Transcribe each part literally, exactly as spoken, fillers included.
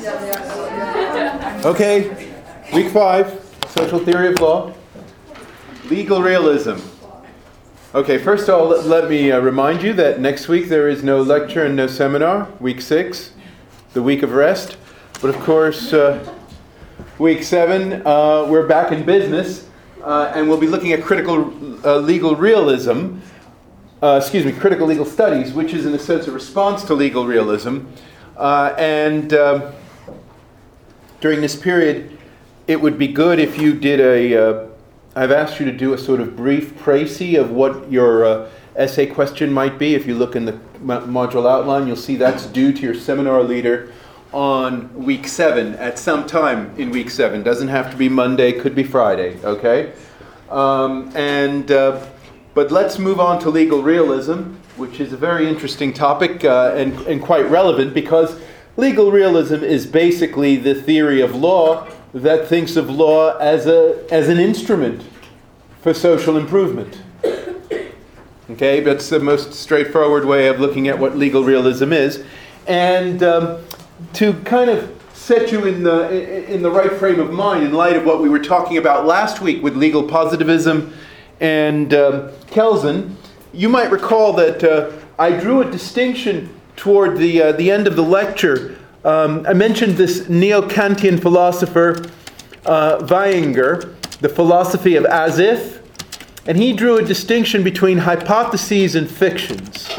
Okay, week five, social theory of law, legal realism. Okay, first of all, let, let me uh, remind you that next week there is no lecture and no seminar, week six, the week of rest. But of course, uh, week seven, uh, we're back in business, uh, and we'll be looking at critical uh, legal realism, uh, excuse me, critical legal studies, which is in a sense a response to legal realism. Uh, and uh, during this period, it would be good if you did a, uh, I've asked you to do a sort of brief précis of what your uh, essay question might be. If you look in the module outline, you'll see that's due to your seminar leader on week seven, at some time in week seven. Doesn't have to be Monday, could be Friday, okay? Um, and uh, but let's move on to legal realism, which is a very interesting topic uh, and, and quite relevant, because legal realism is basically the theory of law that thinks of law as a as an instrument for social improvement. Okay, that's the most straightforward way of looking at what legal realism is. And um, to kind of set you in the in the right frame of mind in light of what we were talking about last week with legal positivism and um, Kelsen, you might recall that uh, I drew a distinction toward the uh, the end of the lecture. Um, I mentioned this neo-Kantian philosopher uh, Weinger, the philosophy of as if, and he drew a distinction between hypotheses and fictions.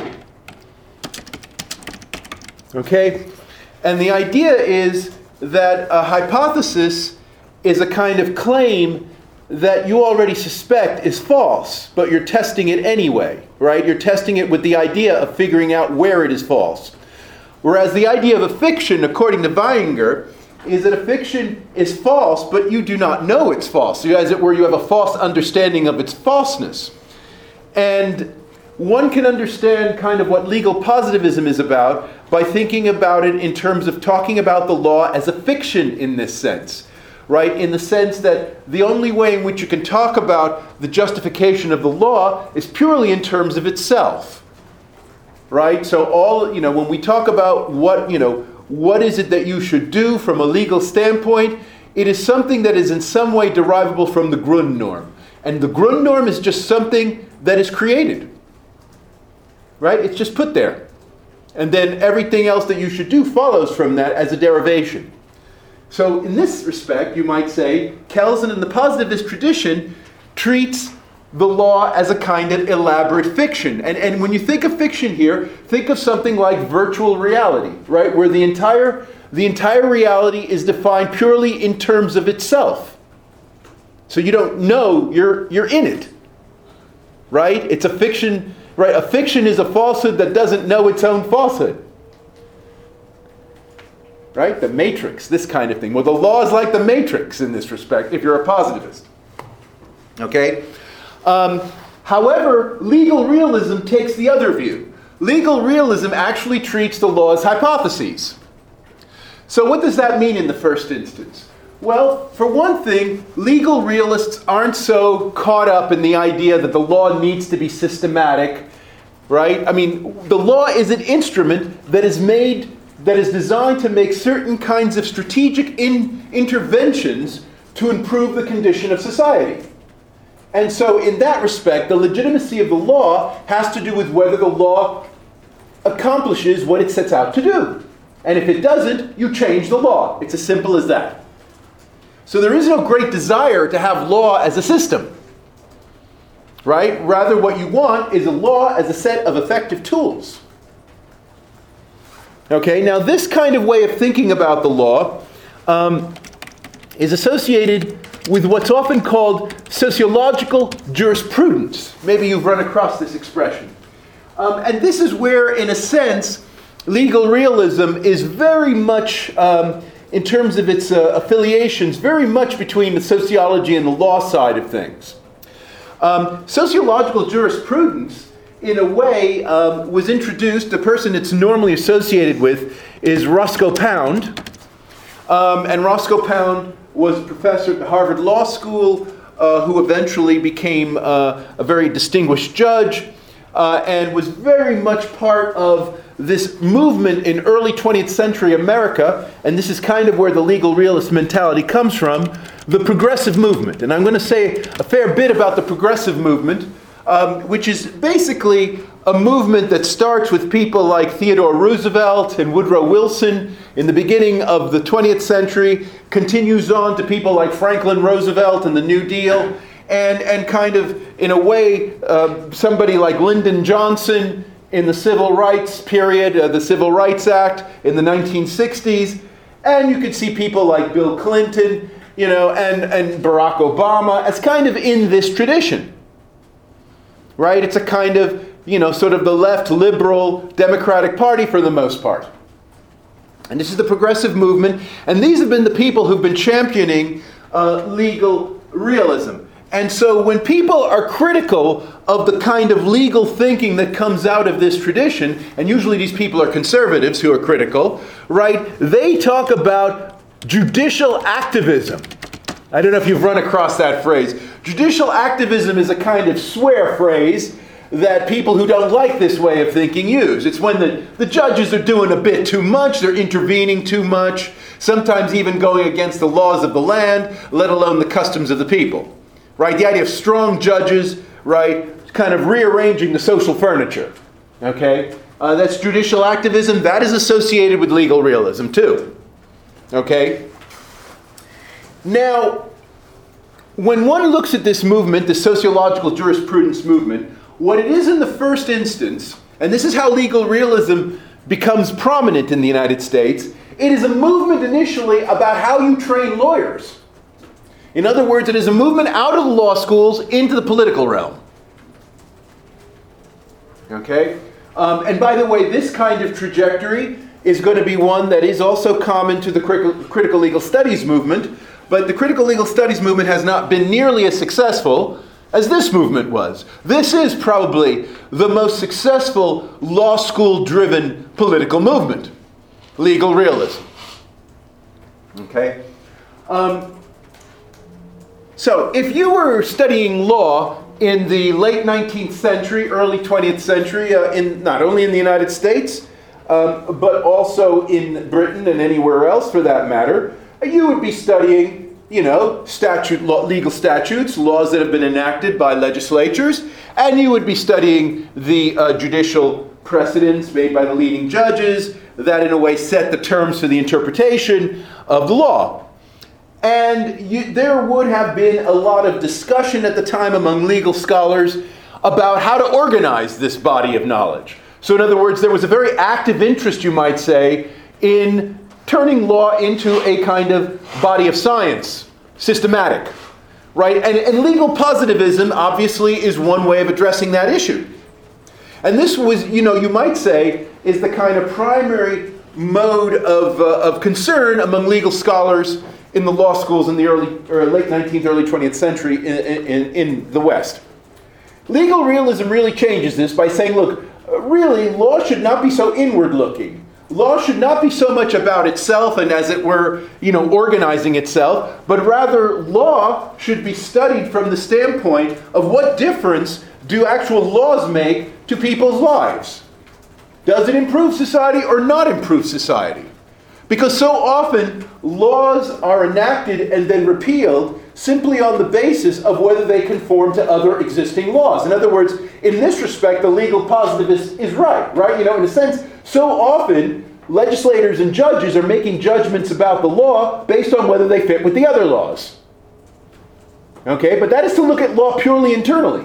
Okay? And the idea is that a hypothesis is a kind of claim that you already suspect is false, but you're testing it anyway, right? You're testing it with the idea of figuring out where it is false. Whereas the idea of a fiction, according to Weinger, is that a fiction is false, but you do not know it's false. So as it were, you have a false understanding of its falseness. And one can understand kind of what legal positivism is about by thinking about it in terms of talking about the law as a fiction in this sense, right? In the sense that the only way in which you can talk about the justification of the law is purely in terms of itself. Right? So all, you know, when we talk about what, you know, what is it that you should do from a legal standpoint, it is something that is in some way derivable from the Grundnorm. And the Grundnorm is just something that is created. Right? It's just put there. And then everything else that you should do follows from that as a derivation. So in this respect, you might say, Kelsen in the positivist tradition treats the law as a kind of elaborate fiction. And, and when you think of fiction here, think of something like virtual reality, right? Where the entire, the entire reality is defined purely in terms of itself. So you don't know you're, you're in it, right? It's a fiction, right? A fiction is a falsehood that doesn't know its own falsehood. Right? The Matrix, this kind of thing. Well, the law is like the Matrix in this respect, if you're a positivist. Okay? Um, however, legal realism takes the other view. Legal realism actually treats the law as hypotheses. So what does that mean in the first instance? Well, for one thing, legal realists aren't so caught up in the idea that the law needs to be systematic, right? I mean, the law is an instrument that is made, that is designed to make certain kinds of strategic in, interventions to improve the condition of society. And so in that respect, the legitimacy of the law has to do with whether the law accomplishes what it sets out to do. And if it doesn't, you change the law. It's as simple as that. So there is no great desire to have law as a system. Right? Rather, what you want is a law as a set of effective tools. Okay, now this kind of way of thinking about the law um, is associated with what's often called sociological jurisprudence. Maybe you've run across this expression. Um, and this is where, in a sense, legal realism is very much, um, in terms of its uh, affiliations, very much between the sociology and the law side of things. Um, sociological jurisprudence, in a way, um, was introduced. The person it's normally associated with is Roscoe Pound. Um, and Roscoe Pound was a professor at the Harvard Law School, uh, who eventually became uh, a very distinguished judge, uh, and was very much part of this movement in early twentieth century America, and this is kind of where the legal realist mentality comes from, the progressive movement. And I'm going to say a fair bit about the progressive movement, um, which is basically a movement that starts with people like Theodore Roosevelt and Woodrow Wilson in the beginning of the twentieth century, continues on to people like Franklin Roosevelt and the New Deal, and, and kind of, in a way, uh, somebody like Lyndon Johnson in the Civil Rights period, uh, the Civil Rights Act in the nineteen sixties, and you could see people like Bill Clinton, you know, and, and Barack Obama as kind of in this tradition, right? It's a kind of, you know, sort of the left liberal Democratic Party for the most part. And this is the progressive movement, and these have been the people who've been championing uh, legal realism. And so when people are critical of the kind of legal thinking that comes out of this tradition, and usually these people are conservatives who are critical, right, they talk about judicial activism. I don't know if you've run across that phrase. Judicial activism is a kind of swear phrase that people who don't like this way of thinking use. It's when the, the judges are doing a bit too much, they're intervening too much, sometimes even going against the laws of the land, let alone the customs of the people. Right? The idea of strong judges, right, kind of rearranging the social furniture. Okay? Uh, that's judicial activism. That is associated with legal realism too. Okay? Now, when one looks at this movement, the sociological jurisprudence movement, what it is in the first instance, and this is how legal realism becomes prominent in the United States, it is a movement initially about how you train lawyers. In other words, it is a movement out of the law schools into the political realm. Okay? Um, and by the way, this kind of trajectory is going to be one that is also common to the critical, critical legal studies movement, but the critical legal studies movement has not been nearly as successful as this movement was. This is probably the most successful law school-driven political movement, legal realism. Okay? Um, so, if you were studying law in the late nineteenth century, early twentieth century, uh, in not only in the United States, um, but also in Britain and anywhere else for that matter, you would be studying, you know, statute, law, legal statutes, laws that have been enacted by legislatures, and you would be studying the uh, judicial precedents made by the leading judges that in a way set the terms for the interpretation of the law. And you, there would have been a lot of discussion at the time among legal scholars about how to organize this body of knowledge. So in other words, there was a very active interest, you might say, in turning law into a kind of body of science, systematic, right? And, and legal positivism, obviously, is one way of addressing that issue. And this was, you know, you might say, is the kind of primary mode of, uh, of concern among legal scholars in the law schools in the early, or late nineteenth, early twentieth century in, in, in the West. Legal realism really changes this by saying, look, really, law should not be so inward-looking. Law should not be so much about itself and, as it were, you know, organizing itself, but rather law should be studied from the standpoint of what difference do actual laws make to people's lives. Does it improve society or not improve society? Because so often laws are enacted and then repealed simply on the basis of whether they conform to other existing laws. In other words, in this respect, the legal positivist is right, right? You know, in a sense, so often legislators and judges are making judgments about the law based on whether they fit with the other laws. Okay, but that is to look at law purely internally.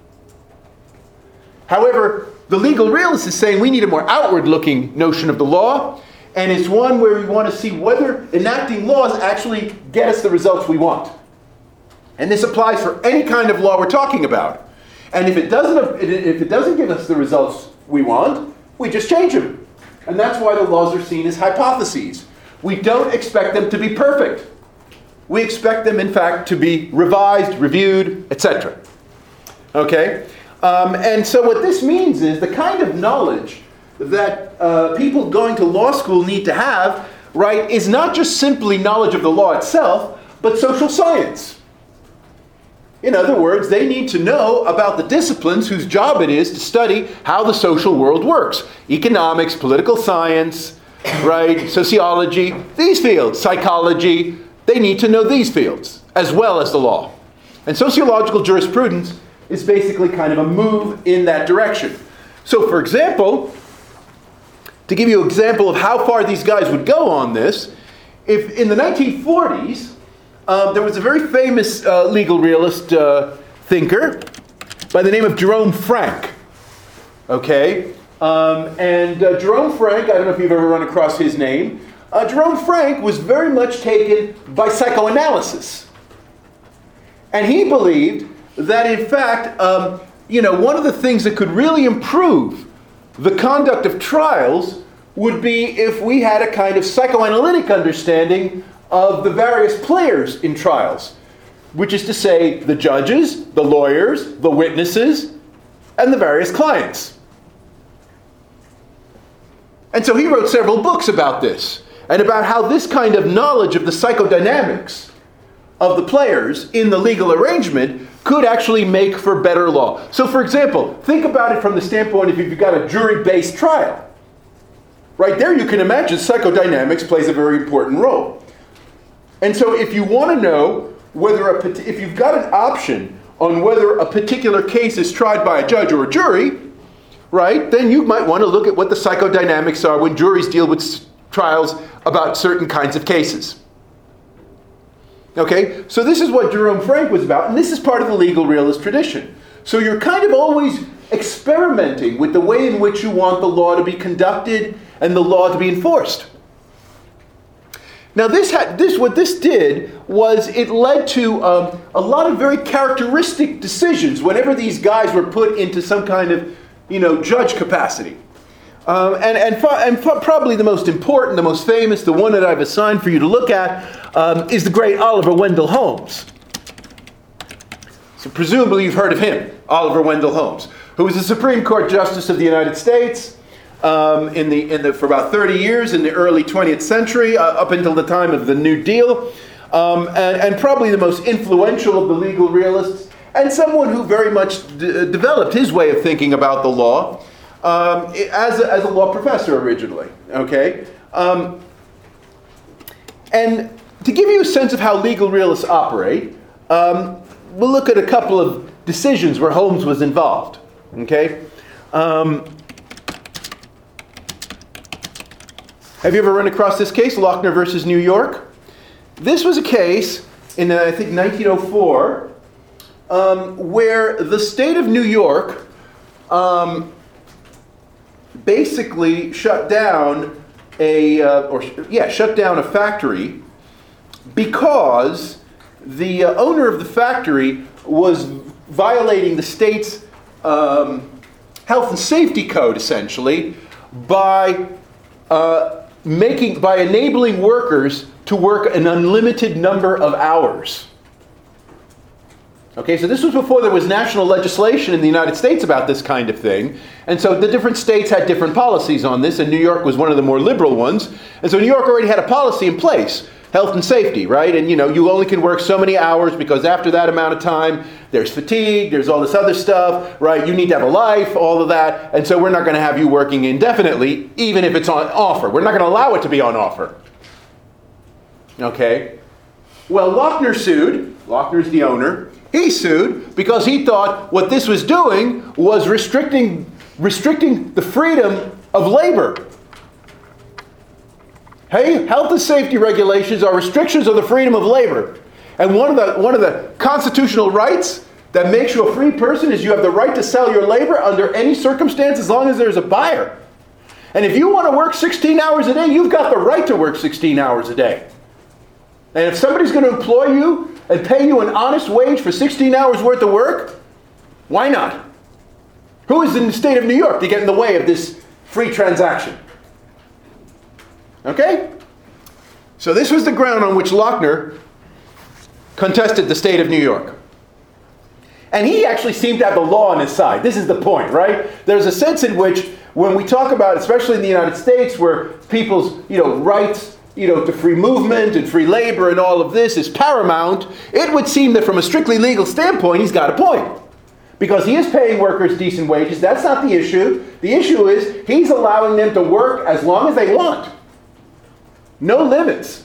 However, the legal realist is saying we need a more outward-looking notion of the law, and it's one where we want to see whether enacting laws actually get us the results we want. And this applies for any kind of law we're talking about. And if it doesn't, if it doesn't give us the results we want, we just change them. And that's why the laws are seen as hypotheses. We don't expect them to be perfect. We expect them, in fact, to be revised, reviewed, et cetera. Okay? Um, and so what this means is the kind of knowledge that uh, people going to law school need to have, right, is not just simply knowledge of the law itself, but social science. In other words, they need to know about the disciplines whose job it is to study how the social world works. Economics, political science, right, sociology, these fields, psychology, they need to know these fields as well as the law. And sociological jurisprudence is basically kind of a move in that direction. So for example, to give you an example of how far these guys would go on this, if in the nineteen forties, um, there was a very famous uh, legal realist uh, thinker by the name of Jerome Frank. Okay? Um, and uh, Jerome Frank, I don't know if you've ever run across his name, uh, Jerome Frank was very much taken by psychoanalysis. And he believed that in fact, um, you know, one of the things that could really improve the conduct of trials would be if we had a kind of psychoanalytic understanding of the various players in trials, which is to say the judges, the lawyers, the witnesses, and the various clients. And so he wrote several books about this, and about how this kind of knowledge of the psychodynamics of the players in the legal arrangement could actually make for better law. So for example, think about it from the standpoint of if you've got a jury-based trial. Right there you can imagine psychodynamics plays a very important role. And so if you want to know whether, a, if you've got an option on whether a particular case is tried by a judge or a jury, right, then you might want to look at what the psychodynamics are when juries deal with trials about certain kinds of cases. Okay, so this is what Jerome Frank was about, and this is part of the legal realist tradition. So you're kind of always experimenting with the way in which you want the law to be conducted and the law to be enforced. Now this, had, this what this did was it led to um, a lot of very characteristic decisions whenever these guys were put into some kind of, you know, judge capacity. Um, and and, fa- and fa- probably the most important, the most famous, the one that I've assigned for you to look at um, is the great Oliver Wendell Holmes. So presumably you've heard of him, Oliver Wendell Holmes, who was a Supreme Court Justice of the United States um, in the in the for about thirty years in the early twentieth century, uh, up until the time of the New Deal, um, and, and probably the most influential of the legal realists, and someone who very much d- developed his way of thinking about the law. Um, as, a, as a law professor originally, okay? Um, and to give you a sense of how legal realists operate, um, we'll look at a couple of decisions where Holmes was involved, okay? Um, have you ever run across this case, Lochner versus New York? This was a case in, uh, I think, nineteen oh four, um, where the state of New York um, basically shut down a uh, or yeah shut down a factory because the uh, owner of the factory was violating the state's um, health and safety code essentially by uh, making by enabling workers to work an unlimited number of hours. Okay, so this was before there was national legislation in the United States about this kind of thing. And so the different states had different policies on this, and New York was one of the more liberal ones. And so New York already had a policy in place, health and safety, right? And you know, you only can work so many hours because after that amount of time, there's fatigue, there's all this other stuff, right? You need to have a life, all of that. And so we're not going to have you working indefinitely, even if it's on offer. We're not going to allow it to be on offer. Okay? Well, Lochner sued. Lochner's the owner. He sued because he thought what this was doing was restricting restricting the freedom of labor. Hey, health and safety regulations are restrictions of the freedom of labor. And one of the one of the constitutional rights that makes you a free person is you have the right to sell your labor under any circumstance as long as there's a buyer. And if you want to work sixteen hours a day, you've got the right to work sixteen hours a day. And if somebody's going to employ you and pay you an honest wage for sixteen hours worth of work, why not? Who is in the state of New York to get in the way of this free transaction? Okay? So this was the ground on which Lochner contested the state of New York. And he actually seemed to have the law on his side. This is the point, right? There's a sense in which when we talk about, especially in the United States, where people's, you know, rights you know, to free movement and free labor and all of this is paramount, it would seem that from a strictly legal standpoint, he's got a point. Because he is paying workers decent wages. That's not the issue. The issue is he's allowing them to work as long as they want. No limits.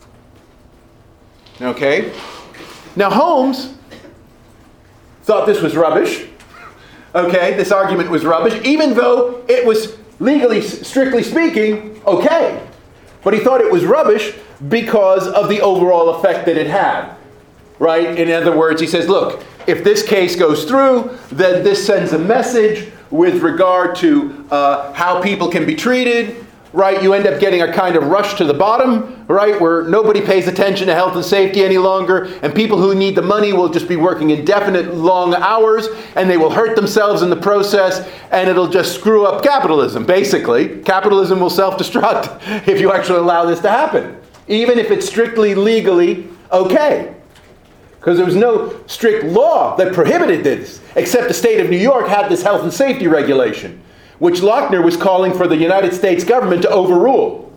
Okay? Now Holmes thought this was rubbish. Okay, this argument was rubbish, even though it was legally, strictly speaking, okay. But he thought it was rubbish because of the overall effect that it had. Right? In other words, he says, look, if this case goes through, then this sends a message with regard to uh, how people can be treated. Right? You end up getting a kind of rush to the bottom, right? Where nobody pays attention to health and safety any longer, and people who need the money will just be working indefinite long hours, and they will hurt themselves in the process, and it'll just screw up capitalism, basically. Capitalism will self-destruct if you actually allow this to happen, even if it's strictly legally okay. Because there was no strict law that prohibited this, except the state of New York had this health and safety regulation, which Lochner was calling for the United States government to overrule.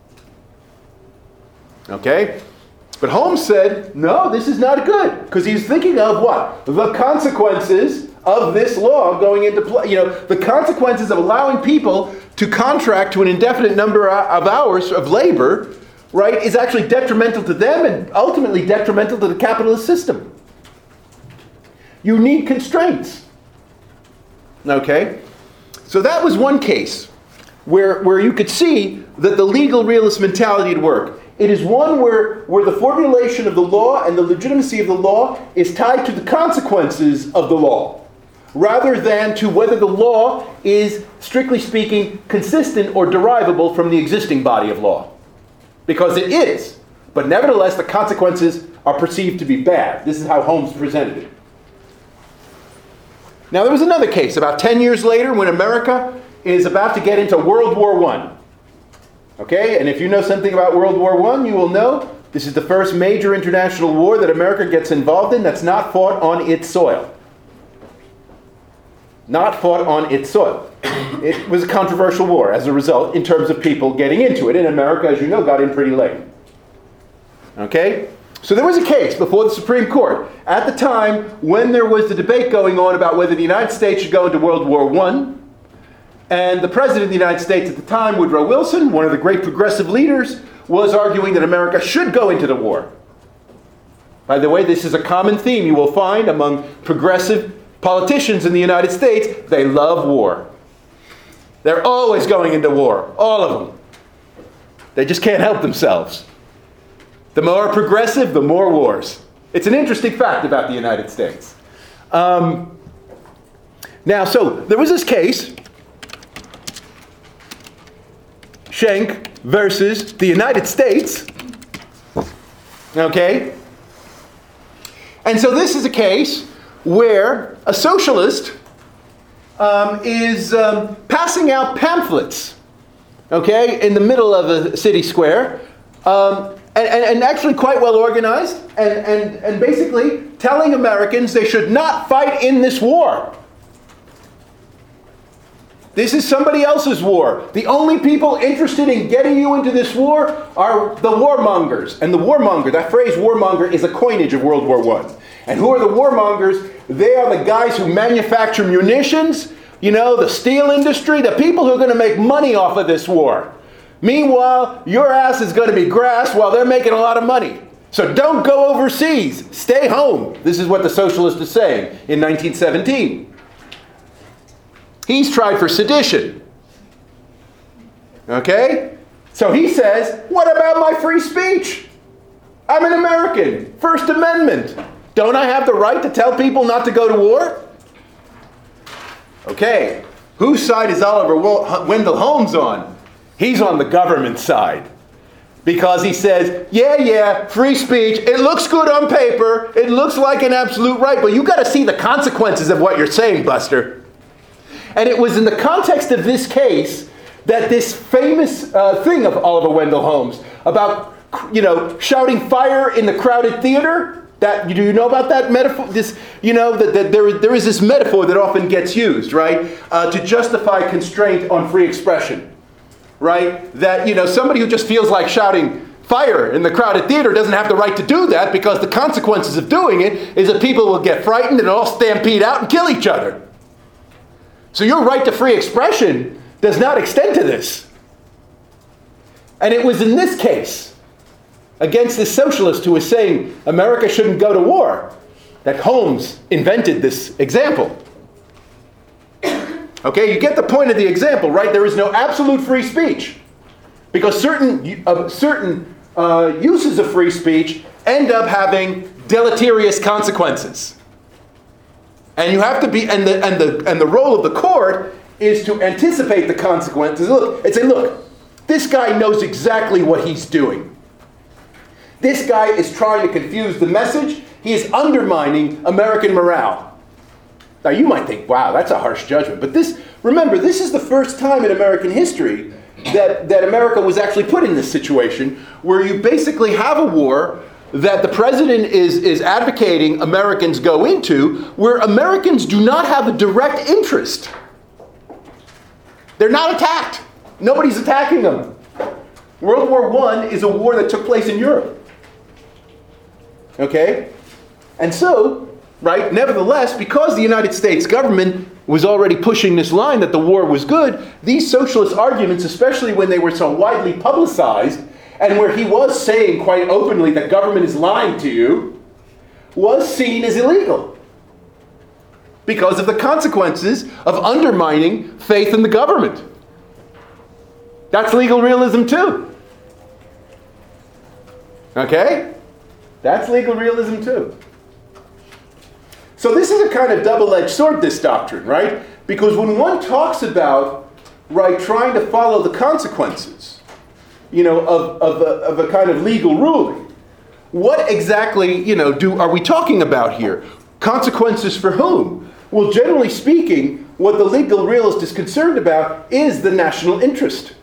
Okay? But Holmes said, no, this is not good. Because he's thinking of what? The consequences of this law going into play. You know, the consequences of allowing people to contract to an indefinite number of hours of labor, right, is actually detrimental to them and ultimately detrimental to the capitalist system. You need constraints. Okay? So that was one case where, where you could see that the legal realist mentality would work. It is one where, where the formulation of the law and the legitimacy of the law is tied to the consequences of the law, rather than to whether the law is, strictly speaking, consistent or derivable from the existing body of law. Because it is. But nevertheless, the consequences are perceived to be bad. This is how Holmes presented it. Now, there was another case about ten years later when America is about to get into World War One. Okay, and if you know something about World War One, you will know this is the first major international war that America gets involved in that's not fought on its soil. Not fought on its soil. It was a controversial war as a result in terms of people getting into it. And America, as you know, got in pretty late. Okay? So there was a case before the Supreme Court at the time when there was the debate going on about whether the United States should go into World War One. And the President of the United States at the time, Woodrow Wilson, one of the great progressive leaders, was arguing that America should go into the war. By the way, this is a common theme you will find among progressive politicians in the United States. They love war. They're always going into war, all of them. They just can't help themselves. The more progressive, the more wars. It's an interesting fact about the United States. Um, now, so there was this case, Schenck versus the United States. Okay? And so this is a case where a socialist um, is um, passing out pamphlets, okay, in the middle of a city square, um, and, and, and actually quite well organized, and, and, and basically telling Americans they should not fight in this war. This is somebody else's war. The only people interested in getting you into this war are the warmongers. And the warmonger, that phrase warmonger, is a coinage of World War One. And who are the warmongers? They are the guys who manufacture munitions, you know, the steel industry, the people who are going to make money off of this war. Meanwhile, your ass is going to be grass while they're making a lot of money. So don't go overseas. Stay home. This is what the socialist is saying in nineteen seventeen. He's tried for sedition. Okay? So he says, what about my free speech? I'm an American. First Amendment. Don't I have the right to tell people not to go to war? Okay. Whose side is Oliver Wendell Holmes on? He's on the government side. Because he says, yeah, yeah, free speech, it looks good on paper, it looks like an absolute right, but you got to see the consequences of what you're saying, Buster. And it was in the context of this case that this famous uh, thing of Oliver Wendell Holmes about, you know, shouting fire in the crowded theater, that, do you know about that metaphor? This, you know, that, that there, there is this metaphor that often gets used, right, uh, to justify constraint on free expression, right? That, you know, somebody who just feels like shouting fire in the crowded theater doesn't have the right to do that, because the consequences of doing it is that people will get frightened and all stampede out and kill each other. So your right to free expression does not extend to this. And it was in this case, against this socialist who was saying America shouldn't go to war, that Holmes invented this example. Okay, you get the point of the example, right? There is no absolute free speech, because certain uh, certain uh, uses of free speech end up having deleterious consequences. And you have to be, and the and the and the role of the court is to anticipate the consequences. Look, and say, look, this guy knows exactly what he's doing. This guy is trying to confuse the message. He is undermining American morale. Now you might think, wow, that's a harsh judgment. But this, remember, this is the first time in American history that, that America was actually put in this situation where you basically have a war that the president is, is advocating Americans go into, where Americans do not have a direct interest. They're not attacked. Nobody's attacking them. World War One is a war that took place in Europe. Okay? And so, right, nevertheless, because the United States government was already pushing this line that the war was good, these socialist arguments, especially when they were so widely publicized, and where he was saying quite openly that government is lying to you, was seen as illegal because of the consequences of undermining faith in the government. That's legal realism too. Okay? That's legal realism too. So this is a kind of double-edged sword, this doctrine, right? Because when one talks about, right, trying to follow the consequences, you know, of, of, a, of a kind of legal ruling, what exactly, you know, do are we talking about here? Consequences for whom? Well, generally speaking, what the legal realist is concerned about is the national interest.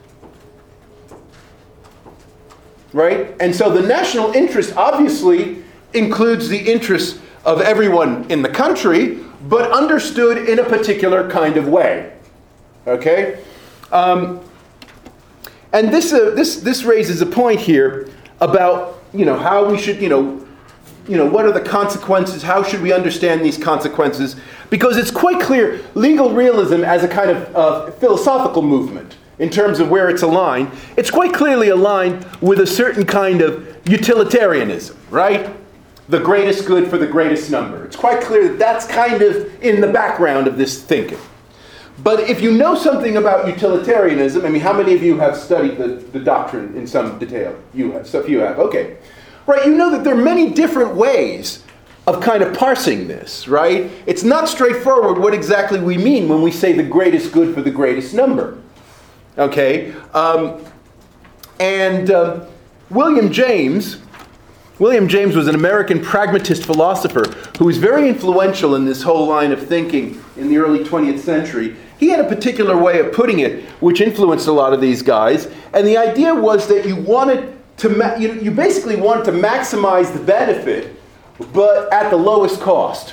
Right? And so the national interest obviously includes the interests of everyone in the country, but understood in a particular kind of way. Okay? Um, and this, uh, this, this raises a point here about, you know, how we should, you know, you know, what are the consequences? How should we understand these consequences? Because it's quite clear, legal realism as a kind of uh, philosophical movement, in terms of where it's aligned, it's quite clearly aligned with a certain kind of utilitarianism, right? The greatest good for the greatest number. It's quite clear that that's kind of in the background of this thinking. But if you know something about utilitarianism, I mean, how many of you have studied the, the doctrine in some detail? You have, so few have, okay. Right, you know that there are many different ways of kind of parsing this, right? It's not straightforward what exactly we mean when we say the greatest good for the greatest number. Okay, um, and uh, William James, William James was an American pragmatist philosopher who was very influential in this whole line of thinking in the early twentieth century. He had a particular way of putting it, which influenced a lot of these guys. And the idea was that you wanted to, ma- you, you basically wanted to maximize the benefit, but at the lowest cost.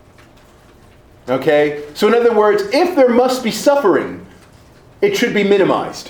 Okay, so in other words, if there must be suffering, it should be minimized.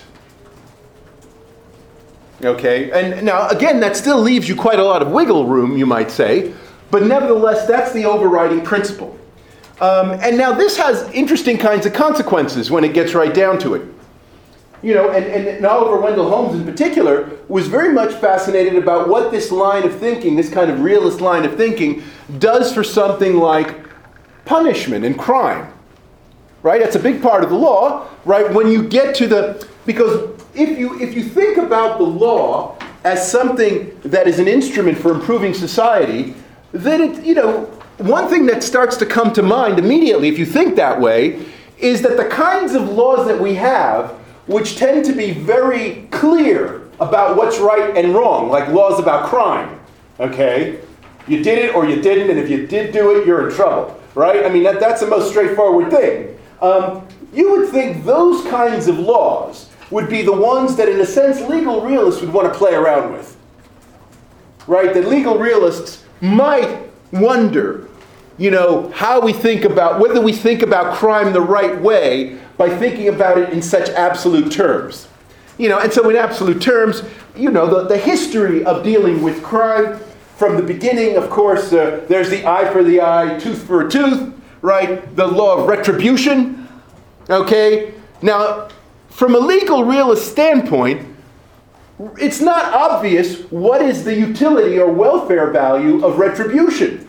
Okay, and now again, that still leaves you quite a lot of wiggle room, you might say, but nevertheless, that's the overriding principle. Um, and now this has interesting kinds of consequences when it gets right down to it. You know, and, and, and Oliver Wendell Holmes in particular was very much fascinated about what this line of thinking, this kind of realist line of thinking, does for something like punishment and crime. Right? That's a big part of the law, right? When you get to the, because if you if you think about the law as something that is an instrument for improving society, then it, you know, one thing that starts to come to mind immediately if you think that way is that the kinds of laws that we have, which tend to be very clear about what's right and wrong, like laws about crime, okay? You did it or you didn't, and if you did do it, you're in trouble, right? I mean, that, that's the most straightforward thing. Um, you would think those kinds of laws would be the ones that, in a sense, legal realists would want to play around with. Right? That legal realists might wonder, you know, how we think about, whether we think about crime the right way by thinking about it in such absolute terms. You know, and so in absolute terms, you know, the, the history of dealing with crime from the beginning, of course, uh, there's the eye for the eye, tooth for a tooth, right? The law of retribution, okay? Now, from a legal realist standpoint, it's not obvious what is the utility or welfare value of retribution.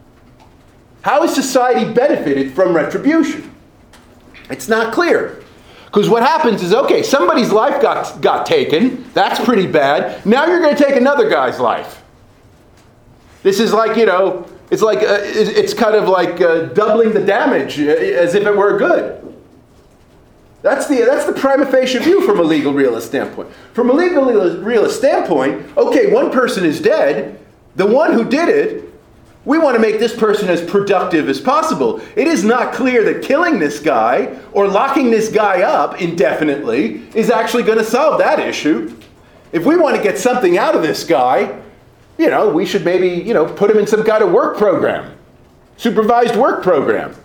How is society benefited from retribution? It's not clear. Because what happens is, okay, somebody's life got, got taken. That's pretty bad. Now you're going to take another guy's life. This is like, you know, it's like, uh, it's kind of like uh, doubling the damage as if it were good. That's the, that's the prima facie view from a legal realist standpoint. From a legal realist standpoint, okay, one person is dead. The one who did it, we want to make this person as productive as possible. It is not clear that killing this guy or locking this guy up indefinitely is actually going to solve that issue. If we want to get something out of this guy, you know, we should maybe, you know, put him in some kind of work program, supervised work program.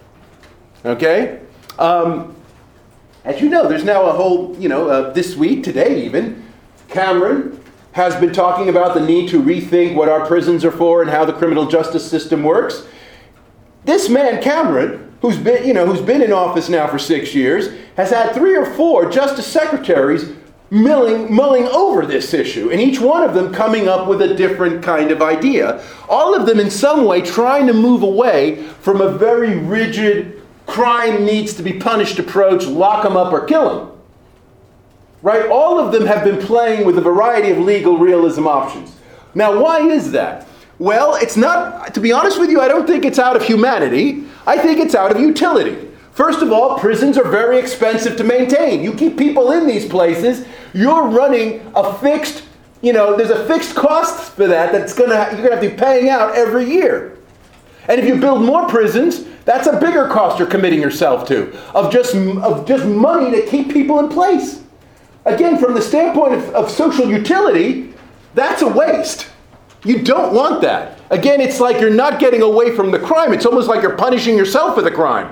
Okay? Um, as you know, there's now a whole, you know, uh, this week, today even, Cameron has been talking about the need to rethink what our prisons are for and how the criminal justice system works. This man, Cameron, who's been, you know, who's been in office now for six years, has had three or four justice secretaries milling, mulling over this issue, and each one of them coming up with a different kind of idea. All of them in some way trying to move away from a very rigid, crime needs to be punished approach, lock them up or kill them. Right? All of them have been playing with a variety of legal realism options. Now, why is that? Well, it's not, to be honest with you, I don't think it's out of humanity. I think it's out of utility. First of all, prisons are very expensive to maintain. You keep people in these places, you're running a fixed, you know, there's a fixed cost for that that's gonna, you're going to have to be paying out every year. And if you build more prisons, that's a bigger cost you're committing yourself to, of just, of just money to keep people in place. Again, from the standpoint of, of social utility, that's a waste. You don't want that. Again, it's like you're not getting away from the crime. It's almost like you're punishing yourself for the crime.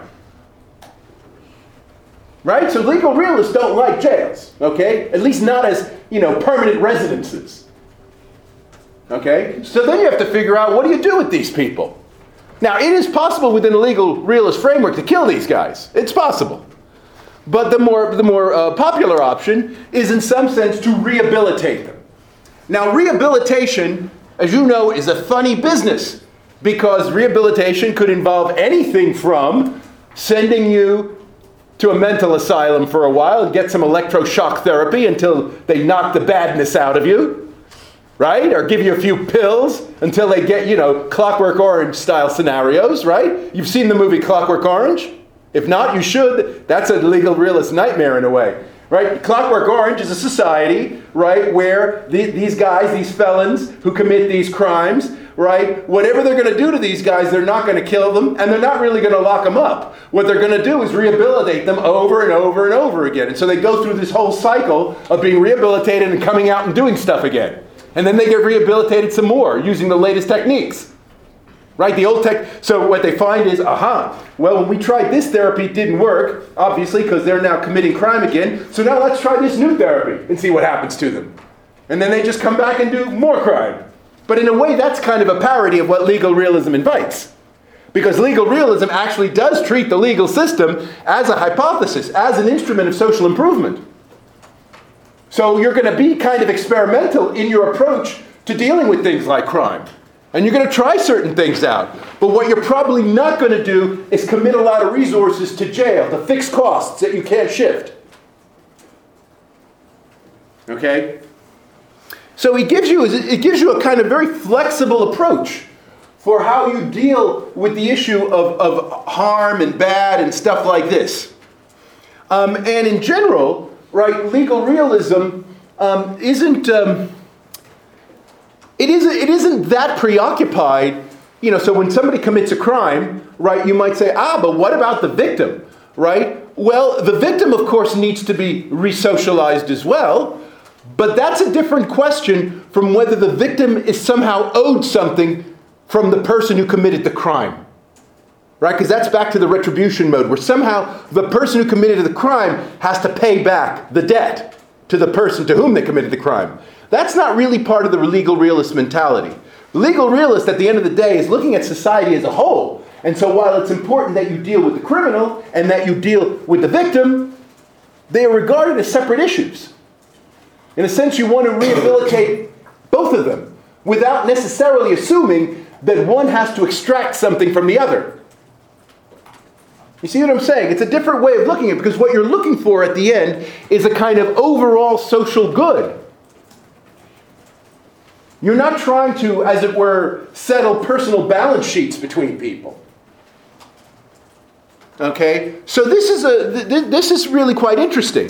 Right? So legal realists don't like jails, okay? At least not as, you know, permanent residences. Okay? So then you have to figure out, what do you do with these people? Now, it is possible within a legal realist framework to kill these guys. It's possible. But the more, the more uh, popular option is, in some sense, to rehabilitate them. Now, rehabilitation, as you know, is a funny business, because rehabilitation could involve anything from sending you to a mental asylum for a while and get some electroshock therapy until they knock the badness out of you, right? Or give you a few pills until they get, you know, Clockwork Orange style scenarios, right? You've seen the movie Clockwork Orange? If not, you should. That's a legal realist nightmare in a way, right? Clockwork Orange is a society, right, where the, these guys, these felons who commit these crimes, right, whatever they're going to do to these guys, they're not going to kill them, and they're not really going to lock them up. What they're going to do is rehabilitate them over and over and over again. And so they go through this whole cycle of being rehabilitated and coming out and doing stuff again. And then they get rehabilitated some more using the latest techniques. Right, the old tech, so what they find is, aha, well, when we tried this therapy, it didn't work, obviously, because they're now committing crime again, so now let's try this new therapy and see what happens to them. And then they just come back and do more crime. But in a way, that's kind of a parody of what legal realism invites. Because legal realism actually does treat the legal system as a hypothesis, as an instrument of social improvement. So you're going to be kind of experimental in your approach to dealing with things like crime. And you're going to try certain things out. But what you're probably not going to do is commit a lot of resources to jail, to fixed costs that you can't shift. Okay? So he gives you, it gives you a kind of very flexible approach for how you deal with the issue of, of harm and bad and stuff like this. Um, and in general, right, legal realism um, isn't... Um, It isn't, it isn't that preoccupied, you know, so when somebody commits a crime, right, you might say, ah, but what about the victim, right? Well, the victim, of course, needs to be re-socialized as well, but that's a different question from whether the victim is somehow owed something from the person who committed the crime, right? Because that's back to the retribution mode, where somehow the person who committed the crime has to pay back the debt. to the person to whom they committed the crime. That's not really part of the legal realist mentality. The legal realist, at the end of the day, is looking at society as a whole. And so while it's important that you deal with the criminal and that you deal with the victim, they are regarded as separate issues. In a sense, you want to rehabilitate both of them without necessarily assuming that one has to extract something from the other. You see what I'm saying? It's a different way of looking at it, because what you're looking for at the end is a kind of overall social good. You're not trying to, as it were, settle personal balance sheets between people. Okay? So this is a th- this is really quite interesting.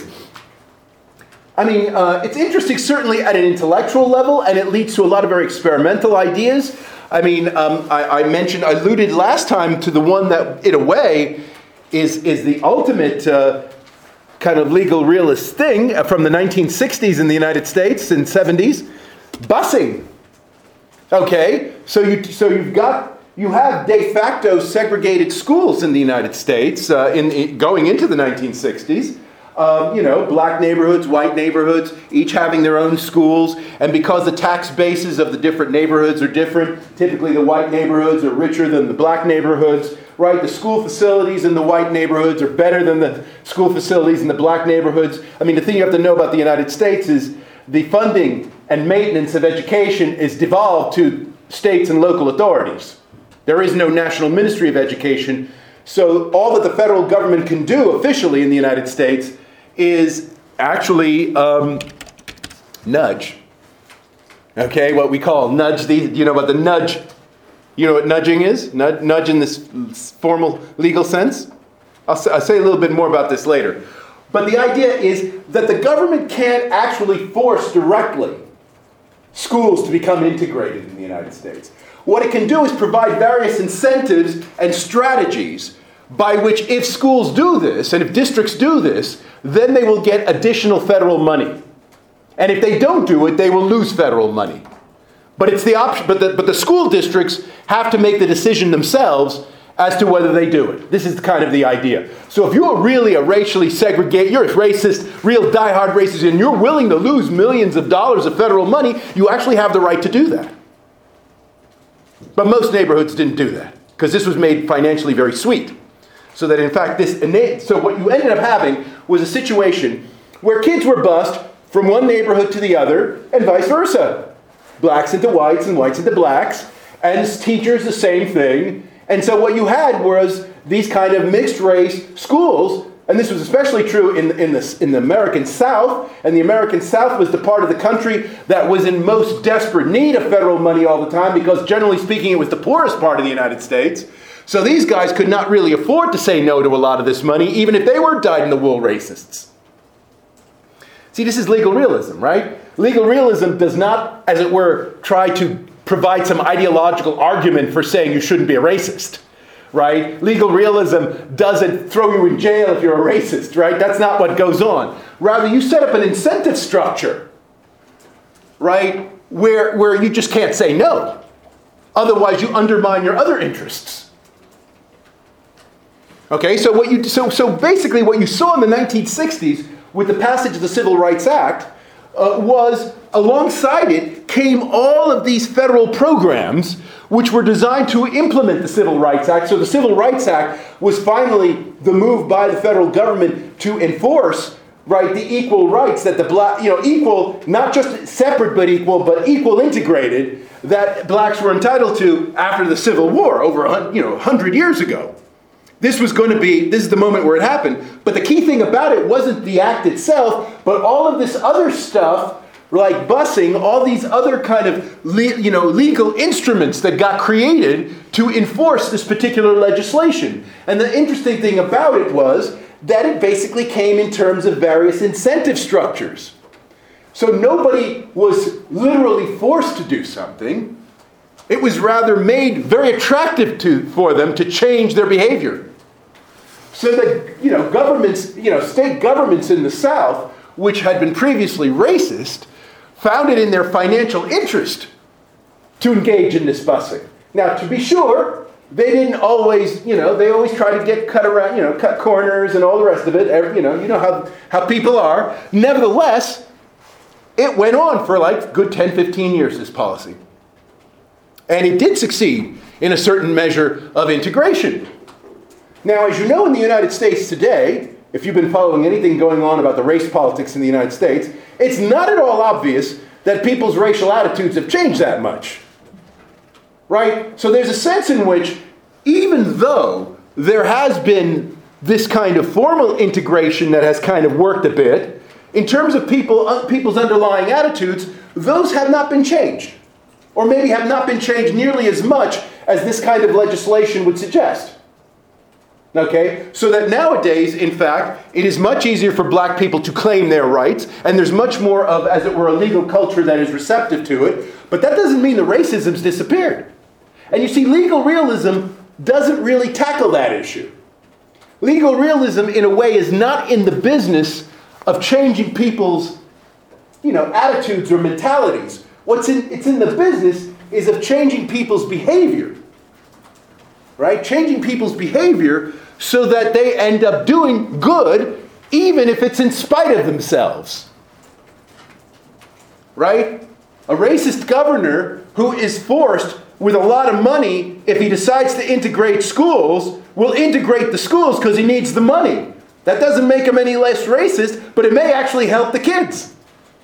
I mean, uh, it's interesting certainly at an intellectual level, and it leads to a lot of very experimental ideas. I mean, um, I, I mentioned, I alluded last time to the one that, in a way, is, is the ultimate uh, kind of legal realist thing from the nineteen sixties in the United States and seventies. Busing. Okay, so you so you've got you have de facto segregated schools in the United States uh, in, in going into the nineteen sixties. Um, you know, black neighborhoods, white neighborhoods, each having their own schools. And because the tax bases of the different neighborhoods are different, typically the white neighborhoods are richer than the black neighborhoods, right? The school facilities in the white neighborhoods are better than the school facilities in the black neighborhoods. I mean, the thing you have to know about the United States is the funding and maintenance of education is devolved to states and local authorities. There is no National Ministry of Education. So all that the federal government can do officially in the United States is actually um, nudge. Okay, what we call nudge. The, you know what the nudge, you know what nudging is? Nudge, nudge in this formal legal sense? I'll say, I'll say a little bit more about this later. But the idea is that the government can't actually force directly schools to become integrated in the United States. What it can do is provide various incentives and strategies by which, if schools do this, and if districts do this, then they will get additional federal money. And if they don't do it, they will lose federal money. But it's the option. But the, but the school districts have to make the decision themselves as to whether they do it. This is kind of the idea. So if you're really a racially segregated, you're a racist, real diehard racist, and you're willing to lose millions of dollars of federal money, you actually have the right to do that. But most neighborhoods didn't do that, because this was made financially very sweet. So that in fact, this so what you ended up having was a situation where kids were bused from one neighborhood to the other, and vice versa. Blacks into whites and whites into blacks, and teachers the same thing. And so what you had was these kind of mixed race schools, and this was especially true in, in, the, in the American South, and the American South was the part of the country that was in most desperate need of federal money all the time, because generally speaking it was the poorest part of the United States. So these guys could not really afford to say no to a lot of this money, even if they were dyed-in-the-wool racists. See, this is legal realism, right? Legal realism does not, as it were, try to provide some ideological argument for saying you shouldn't be a racist, right? Legal realism doesn't throw you in jail if you're a racist, right? That's not what goes on. Rather, you set up an incentive structure, right, where, where you just can't say no. Otherwise, you undermine your other interests. Okay, so what you so so basically what you saw in the nineteen sixties with the passage of the Civil Rights Act uh, was alongside it came all of these federal programs which were designed to implement the Civil Rights Act. So the Civil Rights Act was finally the move by the federal government to enforce, right, the equal rights that the black, you know, equal, not just separate but equal, but equal integrated, that blacks were entitled to after the Civil War over, you know, one hundred years ago. This was going to be, this is the moment where it happened. But the key thing about it wasn't the act itself, but all of this other stuff, like busing, all these other kind of le- you know, legal instruments that got created to enforce this particular legislation. And the interesting thing about it was that it basically came in terms of various incentive structures. So nobody was literally forced to do something. It was rather made very attractive to, for them to change their behavior. So that, you know, governments, you know, state governments in the South, which had been previously racist, found it in their financial interest to engage in this busing. Now, to be sure, they didn't always, you know, they always try to get cut around, you know, cut corners and all the rest of it. Every, you know, you know how, how people are. Nevertheless, it went on for like good ten, fifteen years, this policy. And it did succeed in a certain measure of integration. Now, as you know, in the United States today, if you've been following anything going on about the race politics in the United States, it's not at all obvious that people's racial attitudes have changed that much. Right? So there's a sense in which, even though there has been this kind of formal integration that has kind of worked a bit, in terms of people, uh, people's underlying attitudes, those have not been changed. Or maybe have not been changed nearly as much as this kind of legislation would suggest. Okay? So that nowadays, in fact, it is much easier for black people to claim their rights, and there's much more of, as it were, a legal culture that is receptive to it. But that doesn't mean the racism's disappeared. And you see, legal realism doesn't really tackle that issue. Legal realism, in a way, is not in the business of changing people's, you know, attitudes or mentalities. What's in, it's in the business is of changing people's behavior. Right? Changing people's behavior so that they end up doing good, even if it's in spite of themselves. Right? A racist governor who is forced with a lot of money, if he decides to integrate schools, will integrate the schools because he needs the money. That doesn't make him any less racist, but it may actually help the kids.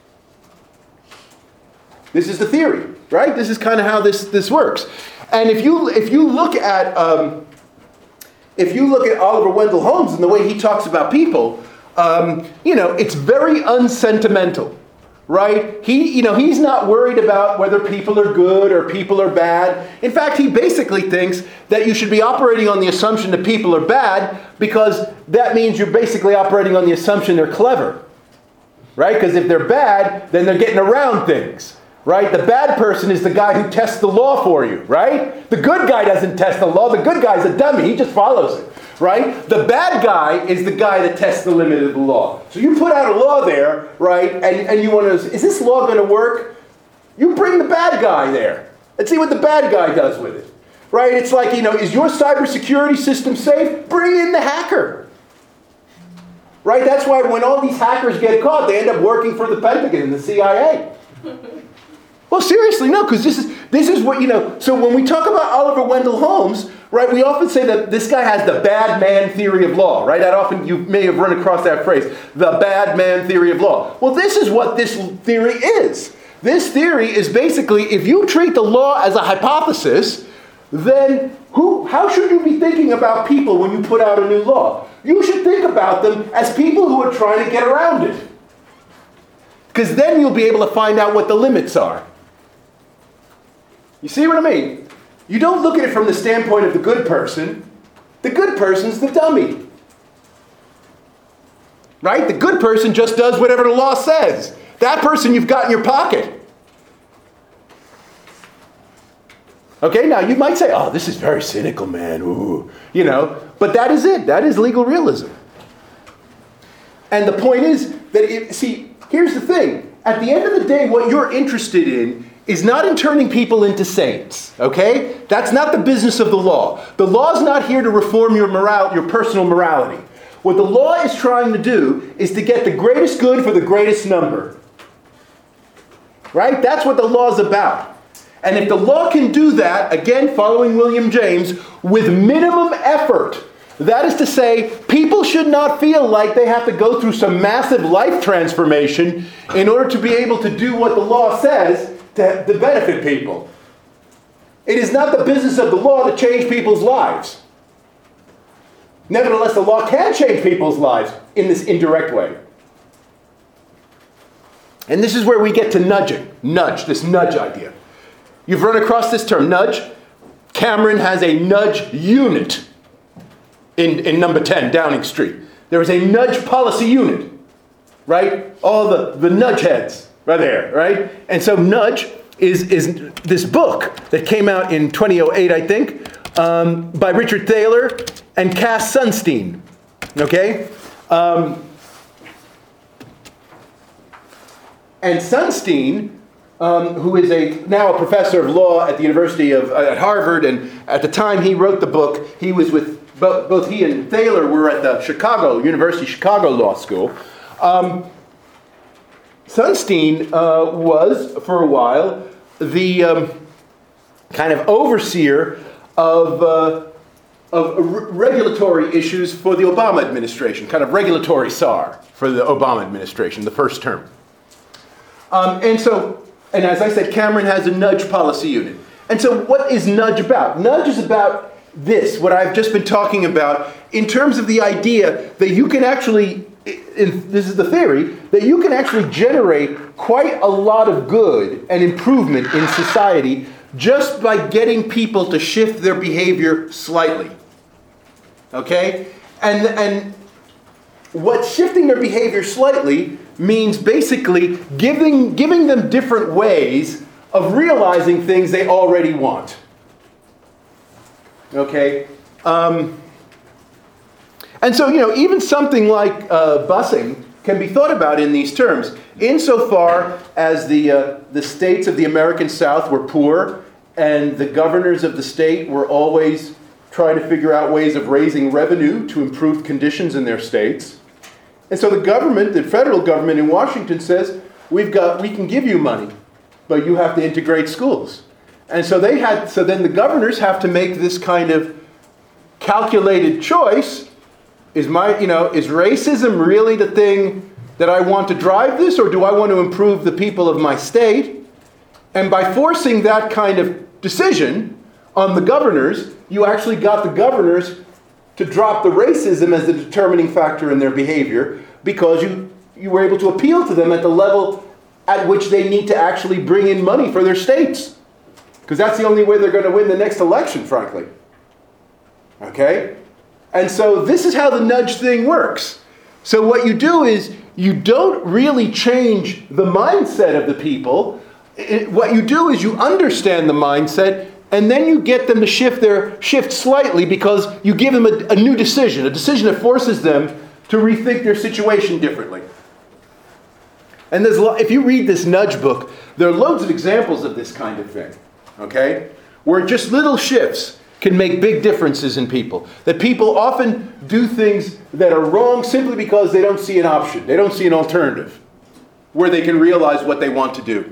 This is the theory, right? This is kind of how this, this works. And if you if you look at um, if you look at Oliver Wendell Holmes and the way he talks about people, um, you know, it's very unsentimental, right? He you know he's not worried about whether people are good or people are bad. In fact, he basically thinks that you should be operating on the assumption that people are bad because that means you're basically operating on the assumption they're clever, right? Because if they're bad, then they're getting around things. Right? The bad person is the guy who tests the law for you, right? The good guy doesn't test the law. The good guy's a dummy. He just follows it, right? The bad guy is the guy that tests the limit of the law. So you put out a law there, right? And, and you want to, is this law going to work? You bring the bad guy there and see what the bad guy does with it, right? It's like, you know, is your cybersecurity system safe? Bring in the hacker. Right? That's why when all these hackers get caught, they end up working for the Pentagon and the C I A. Well, seriously, no, because this is this is what, you know, so when we talk about Oliver Wendell Holmes, right, we often say that this guy has the bad man theory of law, right? That often you may have run across that phrase, the bad man theory of law. Well, this is what this theory is. This theory is basically, if you treat the law as a hypothesis, then who, how should you be thinking about people when you put out a new law? You should think about them as people who are trying to get around it. Because then you'll be able to find out what the limits are. You see what I mean? You don't look at it from the standpoint of the good person. The good person's the dummy. Right? The good person just does whatever the law says. That person you've got in your pocket. Okay, now you might say, oh, this is very cynical, man. Ooh. You know, but that is it. That is legal realism. And the point is that, it, see, here's the thing. At the end of the day, what you're interested in is not in turning people into saints, okay? That's not the business of the law. The law is not here to reform your morale, your personal morality. What the law is trying to do is to get the greatest good for the greatest number. Right? That's what the law is about. And if the law can do that, again, following William James, with minimum effort, that is to say, people should not feel like they have to go through some massive life transformation in order to be able to do what the law says to, to benefit people. It is not the business of the law to change people's lives. Nevertheless, the law can change people's lives in this indirect way. And this is where we get to nudging. Nudge, this nudge idea. You've run across this term, nudge. Cameron has a nudge unit in, in number ten, Downing Street. There is a nudge policy unit, right? All the, the nudge heads right there, right? And so nudge is, is this book that came out in twenty oh eight, I think, um, by Richard Thaler and Cass Sunstein, okay? Um, and Sunstein um, who is a now a professor of law at the University of uh, at Harvard, and at the time he wrote the book, he was with both, both he and Thaler were at the Chicago University Chicago Law School. Um, Sunstein uh, was for a while the um, kind of overseer of uh, of re- regulatory issues for the Obama administration, kind of regulatory czar for the Obama administration, the first term. Um, and so, and as I said, Cameron has a nudge policy unit. And so what is nudge about? Nudge is about this, what I've just been talking about, in terms of the idea that you can actually, in, this is the theory, that you can actually generate quite a lot of good and improvement in society just by getting people to shift their behavior slightly. Okay? And, and what shifting their behavior slightly means basically giving, giving them different ways of realizing things they already want. Okay? Um, and so, you know, even something like uh, busing can be thought about in these terms. Insofar as the, uh, the states of the American South were poor, and the governors of the state were always trying to figure out ways of raising revenue to improve conditions in their states. And so the government, the federal government in Washington says, we've got, we can give you money, but you have to integrate schools. And so they had, so then the governors have to make this kind of calculated choice. Is my, you know, is racism really the thing that I want to drive this, or do I want to improve the people of my state? And by forcing that kind of decision on the governors, you actually got the governors to drop the racism as the determining factor in their behavior, because you, you were able to appeal to them at the level at which they need to actually bring in money for their states. Because that's the only way they're going to win the next election, frankly. Okay? And so this is how the nudge thing works. So what you do is you don't really change the mindset of the people. It, what you do is you understand the mindset, and then you get them to shift their shift slightly, because you give them a, a new decision, a decision that forces them to rethink their situation differently. And there's lo- if you read this nudge book, there are loads of examples of this kind of thing, okay? Where just little shifts can make big differences in people. That people often do things that are wrong simply because they don't see an option. They don't see an alternative where they can realize what they want to do.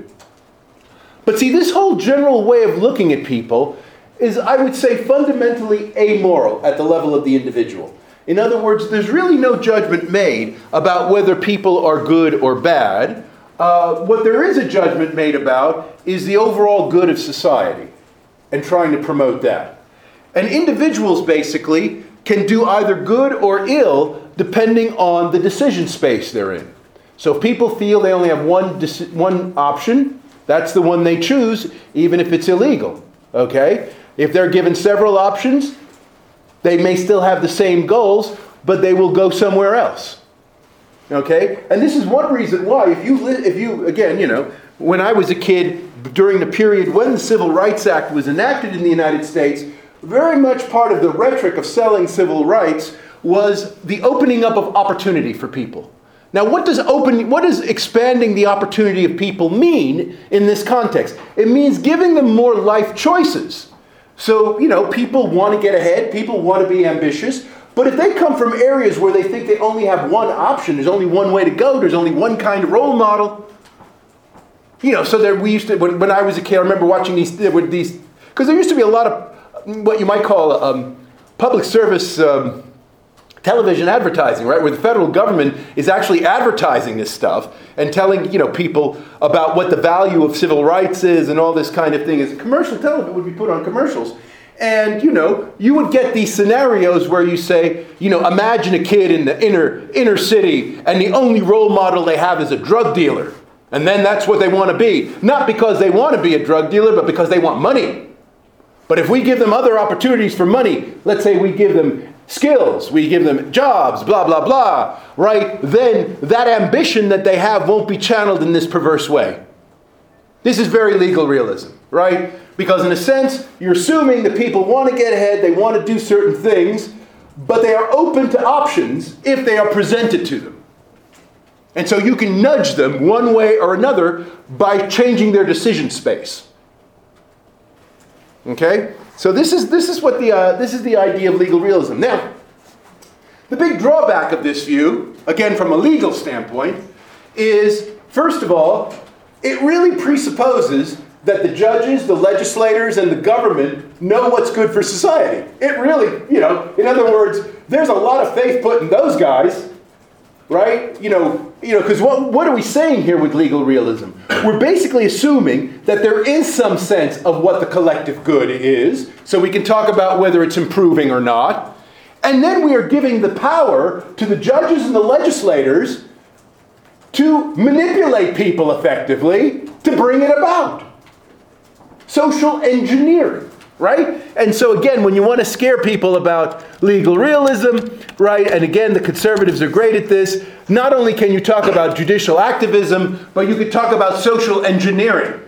But see, this whole general way of looking at people is, I would say, fundamentally amoral at the level of the individual. In other words, there's really no judgment made about whether people are good or bad. Uh, what there is a judgment made about is the overall good of society and trying to promote that. And individuals basically can do either good or ill depending on the decision space they're in. So if people feel they only have one deci- one option, that's the one they choose, even if it's illegal. Okay? If they're given several options, they may still have the same goals, but they will go somewhere else. Okay? And this is one reason why, if you, li- if you, again, you know, when I was a kid, during the period when the Civil Rights Act was enacted in the United States, very much part of the rhetoric of selling civil rights was the opening up of opportunity for people. Now, what does open, what does expanding the opportunity of people mean in this context? It means giving them more life choices. So, you know, people want to get ahead, people want to be ambitious, but if they come from areas where they think they only have one option, there's only one way to go, there's only one kind of role model, you know, so there we used to, when, when I was a kid, I remember watching these, there were these, because there used to be a lot of what you might call um, public service um, television advertising, right? Where the federal government is actually advertising this stuff and telling, you know, people about what the value of civil rights is and all this kind of thing. As commercial television would be put on commercials. And, you know, you would get these scenarios where you say, you know, imagine a kid in the inner inner city and the only role model they have is a drug dealer. And then that's what they want to be. Not because they want to be a drug dealer, but because they want money. But if we give them other opportunities for money, let's say we give them skills, we give them jobs, blah, blah, blah, right? Then that ambition that they have won't be channeled in this perverse way. This is very legal realism, right? Because in a sense, you're assuming that people want to get ahead, they want to do certain things, but they are open to options if they are presented to them. And so you can nudge them one way or another by changing their decision space. Okay? So this is this is what the uh, this is the idea of legal realism. Now, the big drawback of this view, again from a legal standpoint, is first of all, it really presupposes that the judges, the legislators, and the government know what's good for society. It really, you know, in other words, there's a lot of faith put in those guys, right? You know, you know, because what, what are we saying here with legal realism? We're basically assuming that there is some sense of what the collective good is, so we can talk about whether it's improving or not. And then we are giving the power to the judges and the legislators to manipulate people effectively to bring it about. Social engineering, right? And so again, when you want to scare people about legal realism, right, and again, the conservatives are great at this, not only can you talk about judicial activism, but you could talk about social engineering,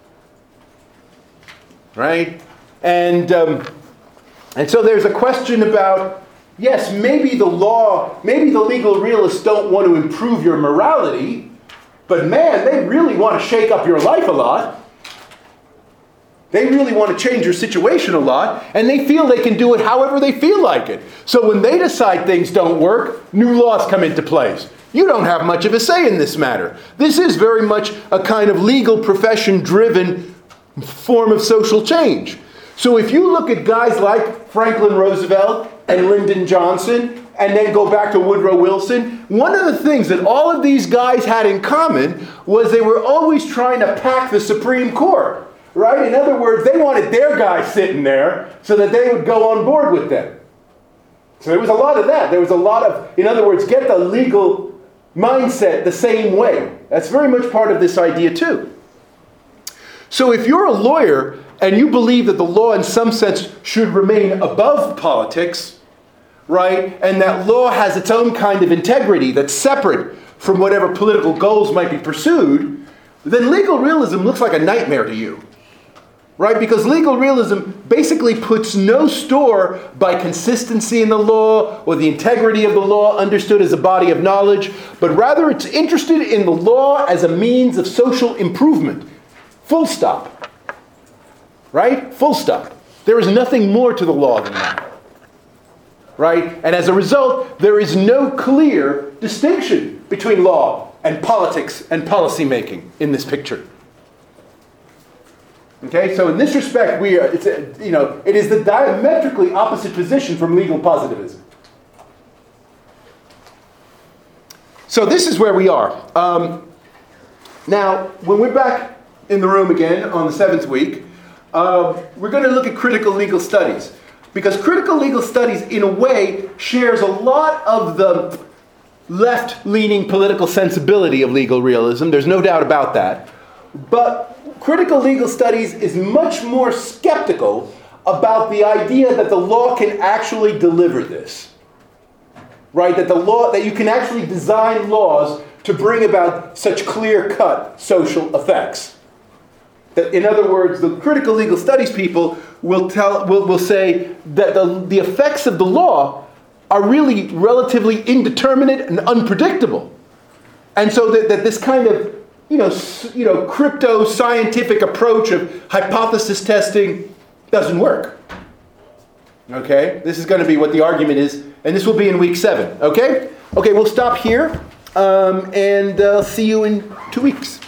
right? And, um, and so there's a question about, yes, maybe the law, maybe the legal realists don't want to improve your morality, but man, they really want to shake up your life a lot. They really want to change your situation a lot, and they feel they can do it however they feel like it. So when they decide things don't work, new laws come into place. You don't have much of a say in this matter. This is very much a kind of legal profession-driven form of social change. So if you look at guys like Franklin Roosevelt and Lyndon Johnson, and then go back to Woodrow Wilson, one of the things that all of these guys had in common was they were always trying to pack the Supreme Court. Right? In other words, they wanted their guy sitting there so that they would go on board with them. So there was a lot of that. There was a lot of, in other words, get the legal mindset the same way. That's very much part of this idea too. So if you're a lawyer and you believe that the law in some sense should remain above politics, right, and that law has its own kind of integrity that's separate from whatever political goals might be pursued, then legal realism looks like a nightmare to you. Right? Because legal realism basically puts no store by consistency in the law or the integrity of the law understood as a body of knowledge, but rather it's interested in the law as a means of social improvement. Full stop. Right? Full stop. There is nothing more to the law than that. Right? And as a result, there is no clear distinction between law and politics and policy making in this picture. Okay, so in this respect, we are, it's a, you know, it is the diametrically opposite position from legal positivism. So this is where we are. Um, now, when we're back in the room again on the seventh week, uh, we're going to look at critical legal studies. Because critical legal studies, in a way, shares a lot of the left-leaning political sensibility of legal realism. There's no doubt about that. But critical legal studies is much more skeptical about the idea that the law can actually deliver this. Right? That the law, that you can actually design laws to bring about such clear-cut social effects. That, in other words, the critical legal studies people will tell will, will say that the, the effects of the law are really relatively indeterminate and unpredictable. And so that, that this kind of You know, you know, crypto-scientific approach of hypothesis testing doesn't work. Okay? This is going to be what the argument is, and this will be in week seven. Okay? Okay, we'll stop here, um, and uh, see you in two weeks.